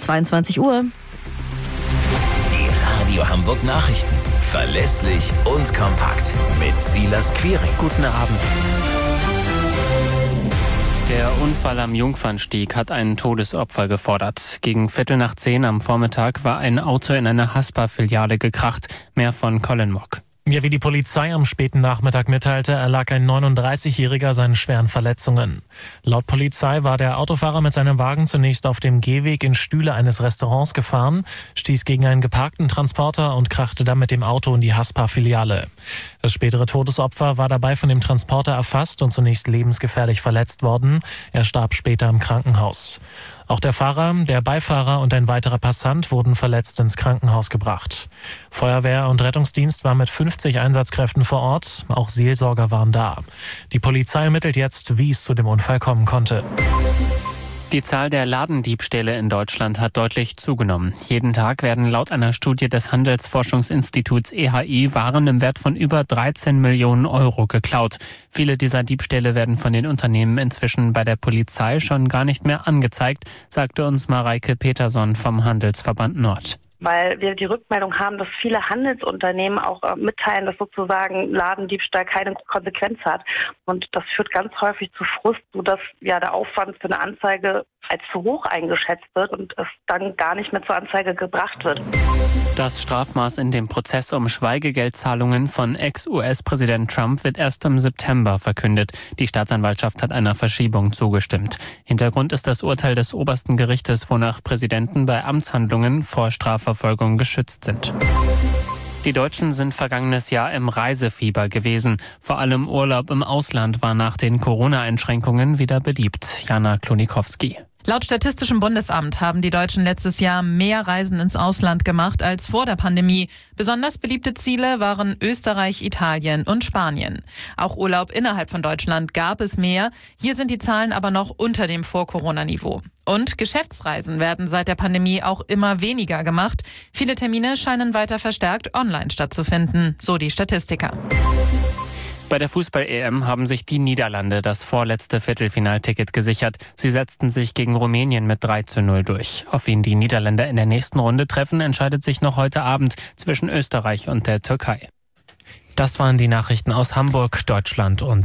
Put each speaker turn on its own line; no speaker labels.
22 Uhr.
Die Radio Hamburg Nachrichten. Verlässlich und kompakt. Mit Silas Quiring.
Guten Abend. Der Unfall am Jungfernstieg hat ein Todesopfer gefordert. Gegen 9:15 am Vormittag war ein Auto in eine Haspa-Filiale gekracht. Mehr von Colin Mock.
Ja, wie die Polizei am späten Nachmittag mitteilte, erlag ein 39-Jähriger seinen schweren Verletzungen. Laut Polizei war der Autofahrer mit seinem Wagen zunächst auf dem Gehweg in Stühle eines Restaurants gefahren, stieß gegen einen geparkten Transporter und krachte dann mit dem Auto in die Haspa-Filiale. Das spätere Todesopfer war dabei von dem Transporter erfasst und zunächst lebensgefährlich verletzt worden. Er starb später im Krankenhaus. Auch der Fahrer, der Beifahrer und ein weiterer Passant wurden verletzt ins Krankenhaus gebracht. Feuerwehr und Rettungsdienst war mit 50 Einsatzkräften vor Ort. Auch Seelsorger waren da. Die Polizei ermittelt jetzt, wie es zu dem Unfall kommen konnte.
Die Zahl der Ladendiebstähle in Deutschland hat deutlich zugenommen. Jeden Tag werden laut einer Studie des Handelsforschungsinstituts EHI Waren im Wert von über 13 Millionen Euro geklaut. Viele dieser Diebstähle werden von den Unternehmen inzwischen bei der Polizei schon gar nicht mehr angezeigt, sagte uns Mareike Peterson vom Handelsverband Nord.
Weil wir die Rückmeldung haben, dass viele Handelsunternehmen auch mitteilen, dass sozusagen Ladendiebstahl keine Konsequenz hat. Und das führt ganz häufig zu Frust, sodass der Aufwand für eine Anzeige als zu hoch eingeschätzt wird und es dann gar nicht mehr zur Anzeige gebracht wird.
Das Strafmaß in dem Prozess um Schweigegeldzahlungen von Ex-US-Präsident Trump wird erst im September verkündet. Die Staatsanwaltschaft hat einer Verschiebung zugestimmt. Hintergrund ist das Urteil des obersten Gerichtes, wonach Präsidenten bei Amtshandlungen vor Strafverfolgung geschützt sind. Die Deutschen sind vergangenes Jahr im Reisefieber gewesen. Vor allem Urlaub im Ausland war nach den Corona-Einschränkungen wieder beliebt. Jana Klonikowski.
Laut Statistischem Bundesamt haben die Deutschen letztes Jahr mehr Reisen ins Ausland gemacht als vor der Pandemie. Besonders beliebte Ziele waren Österreich, Italien und Spanien. Auch Urlaub innerhalb von Deutschland gab es mehr. Hier sind die Zahlen aber noch unter dem Vor-Corona-Niveau. Und Geschäftsreisen werden seit der Pandemie auch immer weniger gemacht. Viele Termine scheinen weiter verstärkt online stattzufinden, so die Statistiker.
Bei der Fußball-EM haben sich die Niederlande das vorletzte Viertelfinalticket gesichert. Sie setzten sich gegen Rumänien mit 3:0 durch. Auf wen die Niederländer in der nächsten Runde treffen, entscheidet sich noch heute Abend zwischen Österreich und der Türkei. Das waren die Nachrichten aus Hamburg, Deutschland und